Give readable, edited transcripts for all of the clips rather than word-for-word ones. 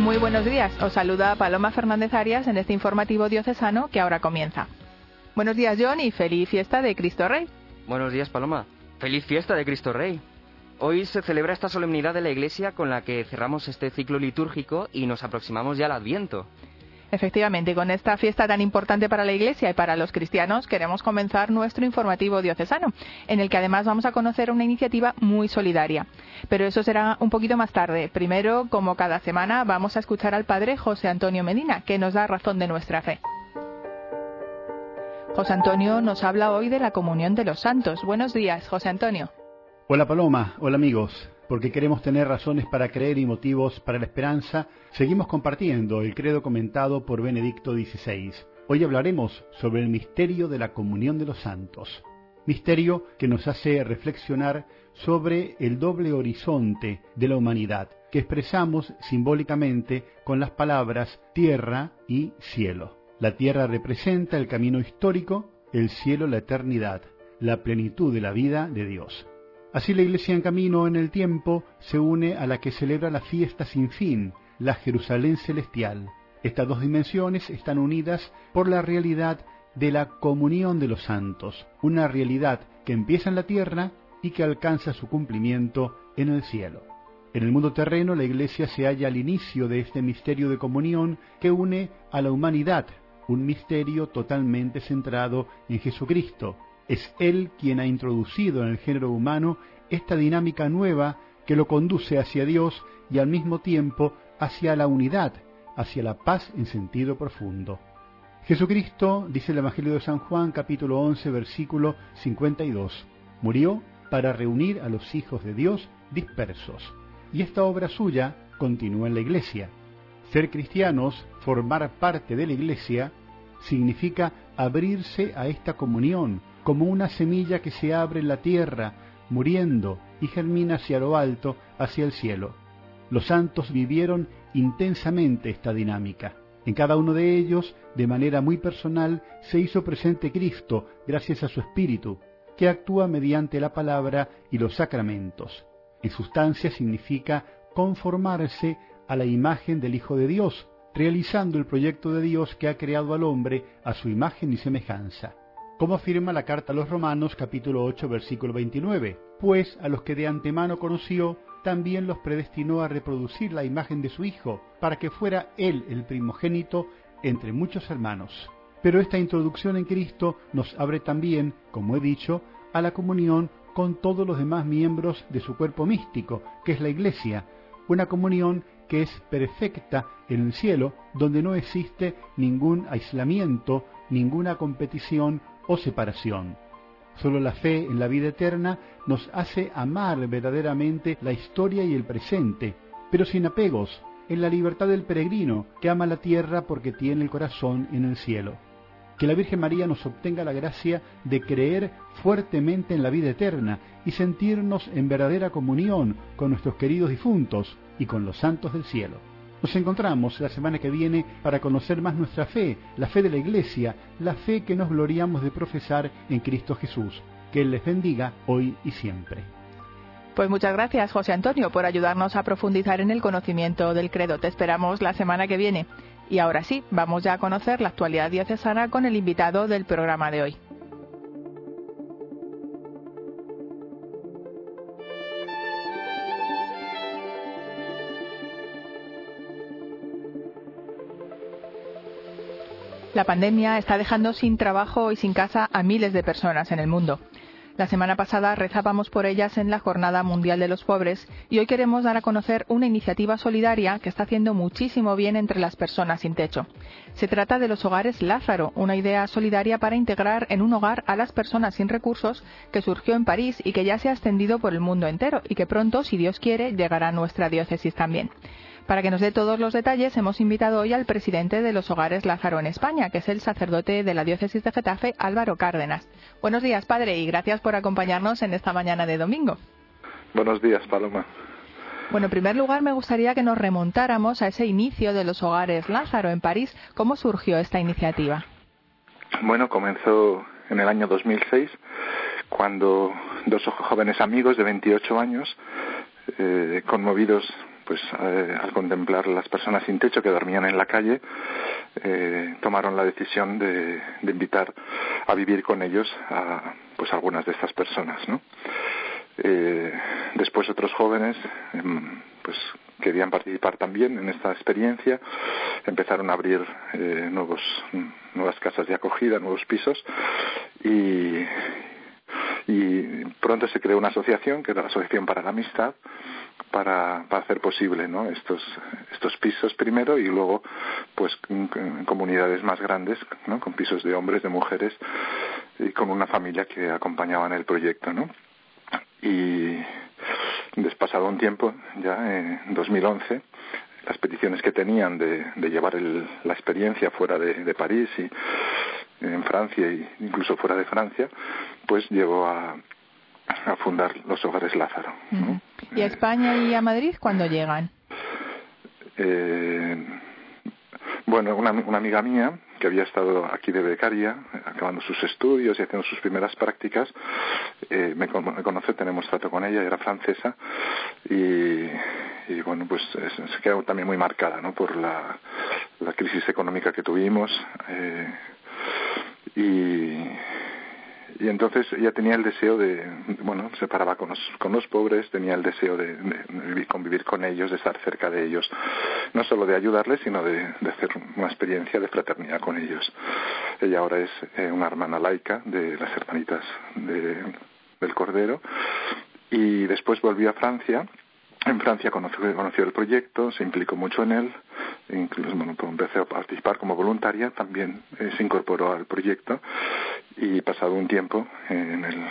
Muy buenos días, os saluda Paloma Fernández Arias en este informativo diocesano que ahora comienza. Buenos días, John, y feliz fiesta de Cristo Rey. Buenos días, Paloma. Feliz fiesta de Cristo Rey. Hoy se celebra esta solemnidad de la Iglesia con la que cerramos este ciclo litúrgico y nos aproximamos ya al Adviento. Efectivamente, con esta fiesta tan importante para la Iglesia y para los cristianos, queremos comenzar nuestro informativo diocesano, en el que además vamos a conocer una iniciativa muy solidaria. Pero eso será un poquito más tarde. Primero, como cada semana, vamos a escuchar al Padre José Antonio Medina, que nos da razón de nuestra fe. José Antonio nos habla hoy de la comunión de los santos. Buenos días, José Antonio. Hola Paloma, hola amigos. Porque queremos tener razones para creer y motivos para la esperanza, seguimos compartiendo el credo comentado por Benedicto XVI. Hoy hablaremos sobre el misterio de la comunión de los santos. Misterio que nos hace reflexionar sobre el doble horizonte de la humanidad, que expresamos simbólicamente con las palabras tierra y cielo. La tierra representa el camino histórico, el cielo la eternidad, la plenitud de la vida de Dios. Así la Iglesia en camino en el tiempo se une a la que celebra la fiesta sin fin, la Jerusalén celestial. Estas dos dimensiones están unidas por la realidad de la comunión de los santos, una realidad que empieza en la tierra y que alcanza su cumplimiento en el cielo. En el mundo terreno la Iglesia se halla al inicio de este misterio de comunión que une a la humanidad, un misterio totalmente centrado en Jesucristo. Es Él quien ha introducido en el género humano esta dinámica nueva que lo conduce hacia Dios y al mismo tiempo hacia la unidad, hacia la paz en sentido profundo. Jesucristo, dice el Evangelio de San Juan, capítulo 11, versículo 52, murió para reunir a los hijos de Dios dispersos. Y esta obra suya continúa en la Iglesia. Ser cristianos, formar parte de la Iglesia, significa abrirse a esta comunión, como una semilla que se abre en la tierra, muriendo y germina hacia lo alto, hacia el cielo. Los santos vivieron intensamente esta dinámica. En cada uno de ellos, de manera muy personal, se hizo presente Cristo gracias a su Espíritu, que actúa mediante la palabra y los sacramentos. En sustancia significa conformarse a la imagen del Hijo de Dios, realizando el proyecto de Dios que ha creado al hombre a su imagen y semejanza. Como afirma la carta a los Romanos, capítulo 8, versículo 29, pues a los que de antemano conoció, también los predestinó a reproducir la imagen de su Hijo, para que fuera Él el primogénito entre muchos hermanos. Pero esta introducción en Cristo nos abre también, como he dicho, a la comunión con todos los demás miembros de su cuerpo místico, que es la Iglesia, una comunión que es perfecta en el cielo, donde no existe ningún aislamiento, ninguna competición o separación. Solo la fe en la vida eterna nos hace amar verdaderamente la historia y el presente, pero sin apegos, en la libertad del peregrino que ama la tierra porque tiene el corazón en el cielo. Que la Virgen María nos obtenga la gracia de creer fuertemente en la vida eterna y sentirnos en verdadera comunión con nuestros queridos difuntos y con los santos del cielo. Nos encontramos la semana que viene para conocer más nuestra fe, la fe de la Iglesia, la fe que nos gloriamos de profesar en Cristo Jesús. Que Él les bendiga hoy y siempre. Pues muchas gracias, José Antonio, por ayudarnos a profundizar en el conocimiento del credo. Te esperamos la semana que viene. Y ahora sí, vamos ya a conocer la actualidad diocesana con el invitado del programa de hoy. La pandemia está dejando sin trabajo y sin casa a miles de personas en el mundo. La semana pasada rezábamos por ellas en la Jornada Mundial de los Pobres y hoy queremos dar a conocer una iniciativa solidaria que está haciendo muchísimo bien entre las personas sin techo. Se trata de los Hogares Lázaro, una idea solidaria para integrar en un hogar a las personas sin recursos que surgió en París y que ya se ha extendido por el mundo entero y que pronto, si Dios quiere, llegará a nuestra diócesis también. Para que nos dé todos los detalles, hemos invitado hoy al presidente de los Hogares Lázaro en España, que es el sacerdote de la diócesis de Getafe, Álvaro Cárdenas. Buenos días, padre, y gracias por acompañarnos en esta mañana de domingo. Buenos días, Paloma. Bueno, en primer lugar, me gustaría que nos remontáramos a ese inicio de los Hogares Lázaro en París. ¿Cómo surgió esta iniciativa? Bueno, comenzó en el año 2006, cuando dos jóvenes amigos de 28 años, conmovidos al contemplar las personas sin techo que dormían en la calle, tomaron la decisión de invitar a vivir con ellos a algunas de estas personas, ¿no? Después otros jóvenes querían participar también en esta experiencia, empezaron a abrir nuevas casas de acogida, nuevos pisos, y pronto se creó una asociación que era la Asociación para la Amistad, para hacer posible, ¿no?, estos pisos primero, y luego en comunidades más grandes, ¿no?, con pisos de hombres, de mujeres, y con una familia que acompañaba en el proyecto, ¿no? Y pasado un tiempo, ya en 2011, las peticiones que tenían de llevar la experiencia fuera de París y en Francia e incluso fuera de Francia, pues llevó a fundar los Hogares Lázaro, ¿no? ¿Y a España y a Madrid cuándo llegan? Bueno, una amiga mía que había estado aquí de becaria, acabando sus estudios y haciendo sus primeras prácticas, me conoce, tenemos trato con ella, era francesa, y bueno, pues se quedó también muy marcada, ¿no?, por la crisis económica que tuvimos, y entonces ella tenía el deseo se paraba con los pobres, tenía el deseo de convivir con ellos, de estar cerca de ellos, no solo de ayudarles, sino de hacer una experiencia de fraternidad con ellos. Ella ahora es una hermana laica de las Hermanitas del Cordero, y después volvió a Francia. En Francia conoció el proyecto, se implicó mucho en él, incluso empezó a participar como voluntaria, también se incorporó al proyecto, y pasado un tiempo, en el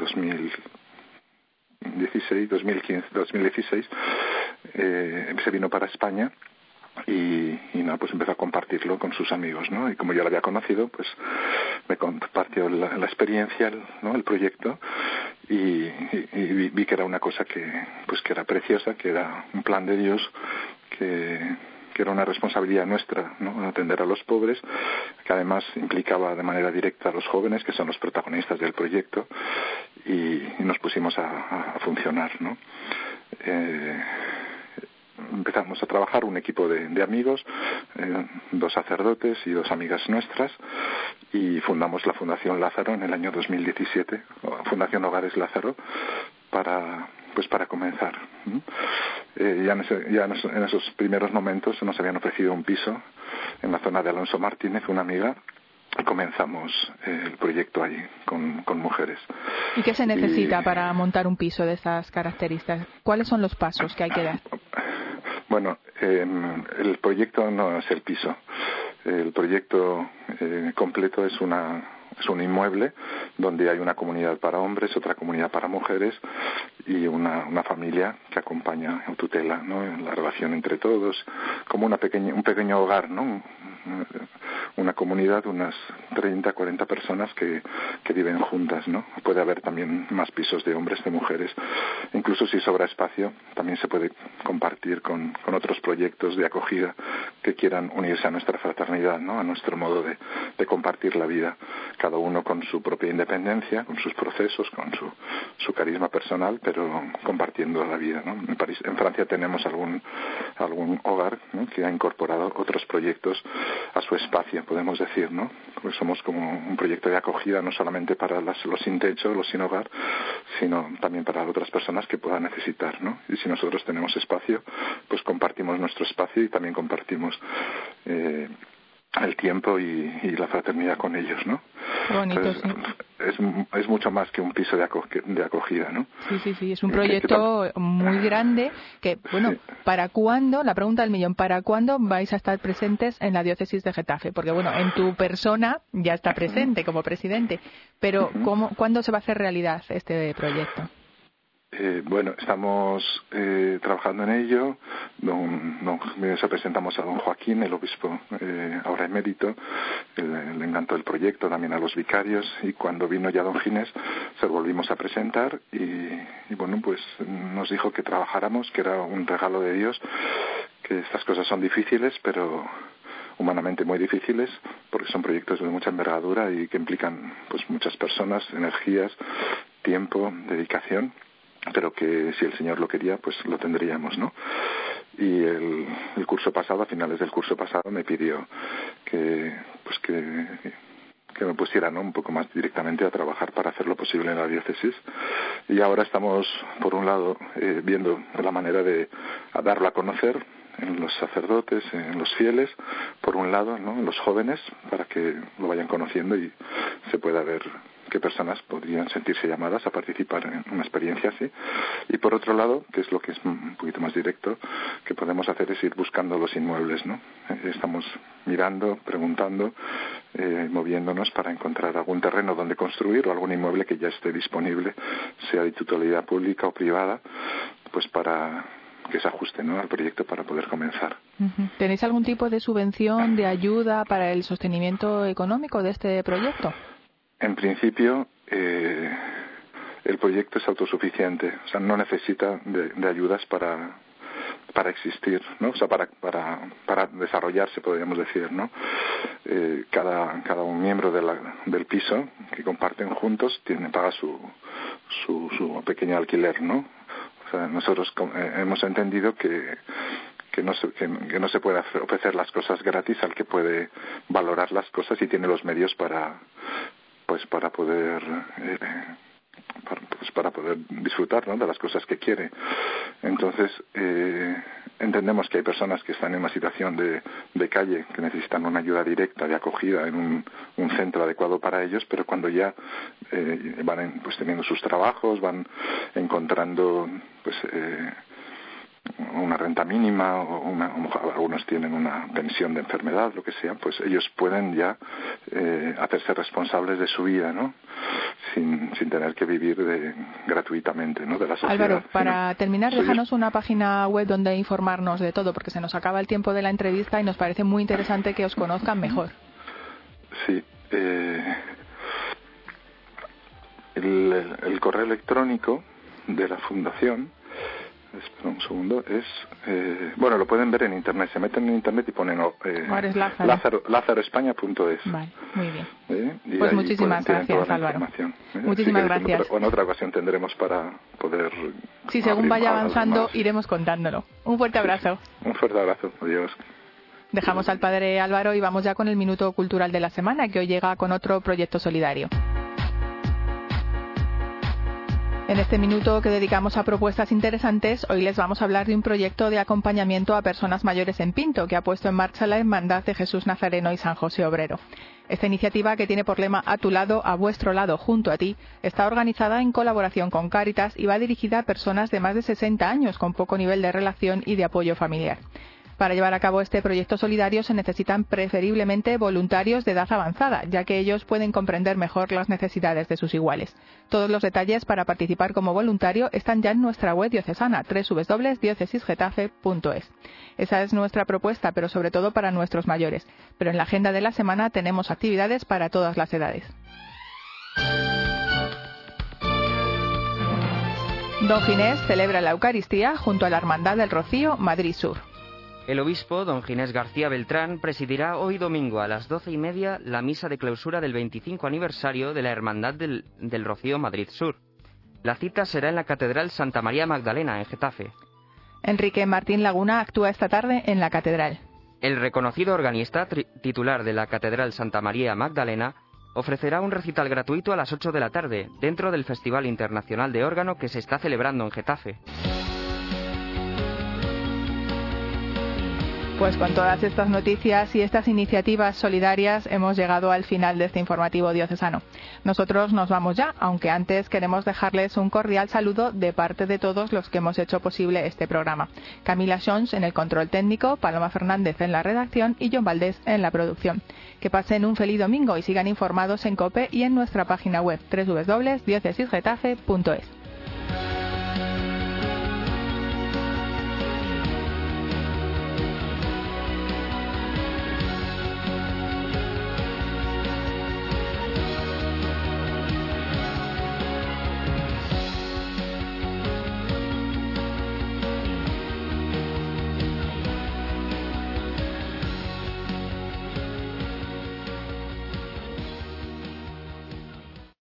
2016, se vino para España y empezó a compartirlo con sus amigos, ¿no? Y como yo lo había conocido, pues me compartió la experiencia, ¿no?, el proyecto, y vi que era una cosa que era preciosa, que era un plan de Dios, que era una responsabilidad nuestra, ¿no?, atender a los pobres, que además implicaba de manera directa a los jóvenes, que son los protagonistas del proyecto, y nos pusimos a funcionar, ¿no? Empezamos a trabajar un equipo de amigos, 2 sacerdotes y 2 amigas nuestras, y fundamos la Fundación Lázaro en el año 2017, Fundación Hogares Lázaro, para comenzar. En esos primeros momentos nos habían ofrecido un piso en la zona de Alonso Martínez, una amiga, y comenzamos el proyecto allí con mujeres. ¿Y qué se necesita para montar un piso de esas características? ¿Cuáles son los pasos que hay que dar? Bueno, el proyecto no es el piso. El proyecto completo es un inmueble donde hay una comunidad para hombres, otra comunidad para mujeres y una familia que acompaña o tutela, ¿no?, la relación entre todos, como un pequeño hogar, ¿no?, una comunidad de unas 30, 40 personas que viven juntas, ¿no? Puede haber también más pisos de hombres, de mujeres. Incluso si sobra espacio, también se puede compartir con otros proyectos de acogida que quieran unirse a nuestra fraternidad, ¿no?, a nuestro modo de compartir la vida, cada uno con su propia independencia, con sus procesos, con su carisma personal, pero compartiendo la vida, ¿no? En Francia tenemos algún hogar, ¿no?, que ha incorporado otros proyectos a su espacio, podemos decir, ¿no? Pues somos como un proyecto de acogida no solamente para los sin techo, los sin hogar, sino también para otras personas que puedan necesitar, ¿no? Y si nosotros tenemos espacio, pues compartimos nuestro espacio y también compartimos el tiempo y la fraternidad con ellos, ¿no? Bonito, entonces, sí. Es mucho más que un piso de acogida, ¿no? Sí, es un proyecto muy grande que, bueno, sí. ¿Para cuándo? La pregunta del millón, ¿para cuándo vais a estar presentes en la diócesis de Getafe? Porque, bueno, en tu persona ya está presente como presidente, pero ¿cuándo se va a hacer realidad este proyecto? Estamos trabajando en ello. Se presentamos a don Joaquín, el obispo ahora emérito, le encantó el proyecto, también a los vicarios, y cuando vino ya don Ginés se lo volvimos a presentar y bueno, pues nos dijo que trabajáramos, que era un regalo de Dios, que estas cosas son difíciles, pero humanamente muy difíciles, porque son proyectos de mucha envergadura y que implican pues muchas personas, energías, tiempo, dedicación, pero que si el Señor lo quería, pues lo tendríamos, ¿no? y el curso pasado, a finales del curso pasado, me pidió que me pusiera, ¿no?, un poco más directamente a trabajar para hacer lo posible en la diócesis. Y ahora estamos, por un lado, viendo la manera de darlo a conocer en los sacerdotes, en los fieles, por un lado, ¿no?, en los jóvenes, para que lo vayan conociendo y se pueda ver qué personas podrían sentirse llamadas a participar en una experiencia así. Y por otro lado, que es lo que es un poquito más directo, que podemos hacer es ir buscando los inmuebles, ¿no? Estamos mirando, preguntando, moviéndonos para encontrar algún terreno donde construir o algún inmueble que ya esté disponible, sea de titularidad pública o privada, pues para que se ajuste, ¿no?, al proyecto para poder comenzar. ¿Tenéis algún tipo de subvención, de ayuda para el sostenimiento económico de este proyecto? En principio, el proyecto es autosuficiente, o sea, no necesita de ayudas para existir, ¿no? O sea, para desarrollarse, podríamos decir, ¿no? Cada un miembro del piso que comparten juntos paga su pequeño alquiler, ¿no? O sea, nosotros hemos entendido que no se puede ofrecer las cosas gratis al que puede valorar las cosas y tiene los medios para poder disfrutar, ¿no?, de las cosas que quiere. Entonces, entendemos que hay personas que están en una situación de calle, que necesitan una ayuda directa de acogida en un centro adecuado para ellos, pero cuando ya van teniendo sus trabajos, van encontrando una renta mínima o algunos tienen una pensión de enfermedad, lo que sea, pues ellos pueden ya hacerse responsables de su vida, ¿no?, sin tener que vivir gratuitamente, ¿no?, de la sociedad. Álvaro, para terminar, déjanos una página web donde informarnos de todo, porque se nos acaba el tiempo de la entrevista y nos parece muy interesante que os conozcan mejor. Sí. El correo electrónico de la Fundación, espera un segundo, lo pueden ver en internet, se meten en internet y ponen lazaroespaña.es. Vale, muy bien. Pues muchísimas gracias, Álvaro. Muchísimas gracias. En otra ocasión tendremos para poder... Sí, según vaya avanzando iremos contándolo. Un fuerte abrazo. Un fuerte abrazo, adiós. Dejamos al padre Álvaro y vamos ya con el Minuto Cultural de la Semana, que hoy llega con otro proyecto solidario. En este minuto que dedicamos a propuestas interesantes, hoy les vamos a hablar de un proyecto de acompañamiento a personas mayores en Pinto, que ha puesto en marcha la Hermandad de Jesús Nazareno y San José Obrero. Esta iniciativa, que tiene por lema "A tu lado, a vuestro lado, junto a ti", está organizada en colaboración con Cáritas y va dirigida a personas de más de 60 años con poco nivel de relación y de apoyo familiar. Para llevar a cabo este proyecto solidario se necesitan preferiblemente voluntarios de edad avanzada, ya que ellos pueden comprender mejor las necesidades de sus iguales. Todos los detalles para participar como voluntario están ya en nuestra web diocesana, www.diocesisgetafe.es. Esa es nuestra propuesta, pero sobre todo para nuestros mayores. Pero en la agenda de la semana tenemos actividades para todas las edades. Don Ginés celebra la Eucaristía junto a la Hermandad del Rocío, Madrid Sur. El obispo, don Ginés García Beltrán, presidirá hoy domingo a las 12:30 la misa de clausura del 25 aniversario de la Hermandad del Rocío Madrid Sur. La cita será en la Catedral Santa María Magdalena, en Getafe. Enrique Martín Laguna actúa esta tarde en la Catedral. El reconocido organista titular de la Catedral Santa María Magdalena ofrecerá un recital gratuito a las 8 de la tarde, dentro del Festival Internacional de Órgano que se está celebrando en Getafe. Pues con todas estas noticias y estas iniciativas solidarias hemos llegado al final de este informativo diocesano. Nosotros nos vamos ya, aunque antes queremos dejarles un cordial saludo de parte de todos los que hemos hecho posible este programa. Camila Schons en el control técnico, Paloma Fernández en la redacción y John Valdés en la producción. Que pasen un feliz domingo y sigan informados en COPE y en nuestra página web www.diocesisgetafe.es.